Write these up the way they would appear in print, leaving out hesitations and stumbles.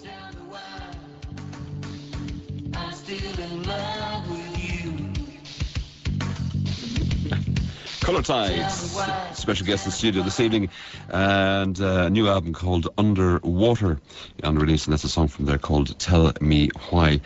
Colour Tides, special guest in the studio this evening, and a new album called Underwater on release, and that's a song from there called Tell Me Why.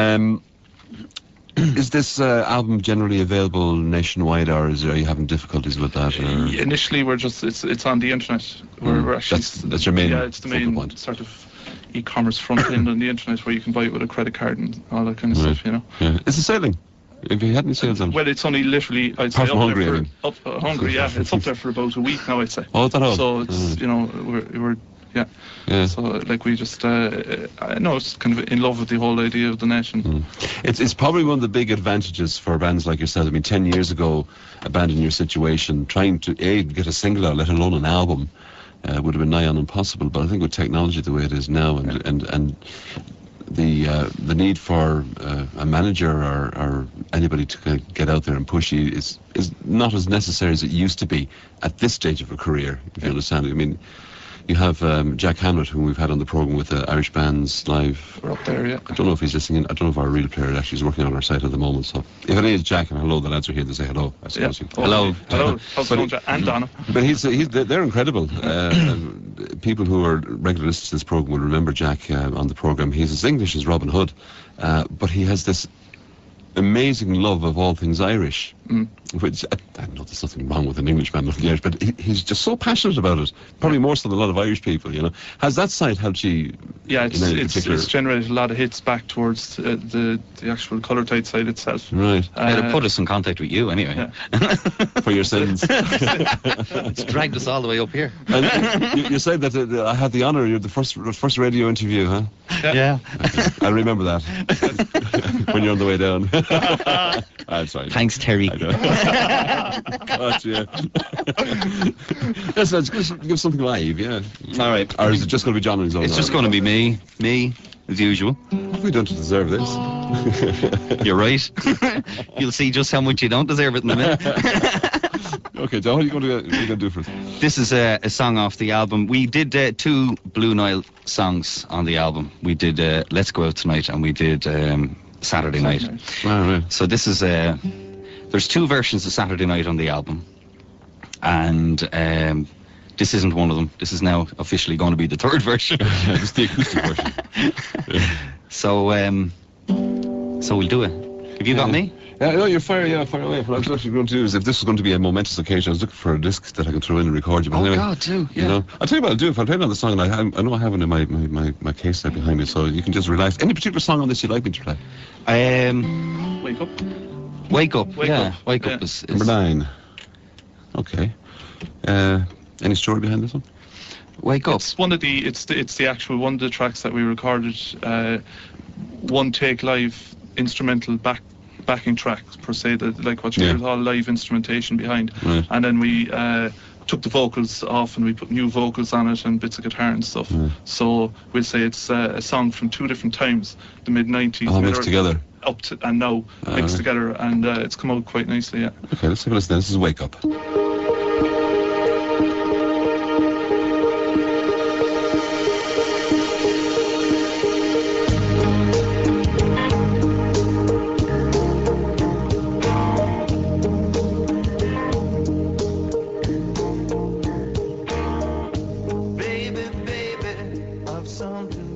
Is this album generally available nationwide, or are you having difficulties with that? Initially, we're just it's on the internet. We're actually that's your main. Yeah, it's the main point. Sort of e-commerce front end on the internet where you can buy it with a credit card and all that kind of stuff. You know. Yeah. Is it selling? Have you had any sales on it? Well, it's only literally, I'd say, Hungary, yeah, it's up there for about a week now, I'd say. Oh, that all? So it's, you know, we're yeah. So, like, we just, I know it's kind of in love with the whole idea of the nation. It's probably one of the big advantages for bands like yourself. I mean, 10 years ago, a band in your situation, trying to, get a single out, let alone an album, would have been nigh on impossible. But I think with technology the way it is now, and the need for a manager or anybody to kind of get out there and push you is not as necessary as it used to be at this stage of a career, if you understand it. I mean, you have Jack Hamlet, whom we've had on the programme with the Irish Bands Live. We're up there, yeah. I don't know if he's listening. I don't know if our real player actually is working on our site at the moment. So if it is Jack, and hello, the lads are here to say hello. I suppose. Yeah. Hello. How's it going, Jack? And Donna. But they're incredible. People who are regular listeners to this programme will remember Jack on the programme. He's as English as Robin Hood, but he has this amazing love of all things Irish, which I know there's nothing wrong with an Englishman loving Irish, but he's just so passionate about it, probably more so than a lot of Irish people, you know. Has that side helped you? Yeah, it's generated a lot of hits back towards the actual Colour Tides side itself. Right. It'll put us in contact with you anyway. Yeah. For your sins. It's dragged us all the way up here. And you said that I had the honour, you're the first radio interview, huh? Yeah. I remember that. When you're on the way down. I'm sorry. Thanks, Terry. God, yeah. Let's give something live, yeah. All right. Or is it just going to be John and his own? It's just going to be me, as usual. What have we done to deserve this? You're right. You'll see just how much you don't deserve it in a minute. Okay, John, what are you going to do for us? This is a song off the album. We did 2 Blue Nile songs on the album. We did Let's Go Out Tonight, and we did Saturday Night. Right. So this is there's 2 versions of Saturday Night on the album, and this isn't one of them. This is now officially going to be the 3rd version. It's the acoustic version. Yeah. So we'll do it. Have you got me? Yeah, no, you're fire away. What I was actually going to do is, if this was going to be a momentous occasion, I was looking for a disc that I can throw in and record you. But anyway, God, too. Yeah. You know, I'll tell you what I'll do. If I play another song, and I know I have it in my case there behind me, so you can just relax. Any particular song on this you'd like me to play? Wake Up. Wake Up. Wake yeah. Up. Wake Yeah. Up is Number 9. Okay. Any story behind this one? Wake Up. It's one of the it's the actual one of the tracks that we recorded, one take live instrumental backing track per se, that like what you hear is all live instrumentation behind, Right. and then we took the vocals off and we put new vocals on it and bits of guitar and stuff. So we'll say it's a song from 2 different times, the mid-90s, All mixed together. up to and now mixed right. together, and it's come out quite nicely. Yeah. Okay, let's have a listen. This is Wake Up. Baby, I've something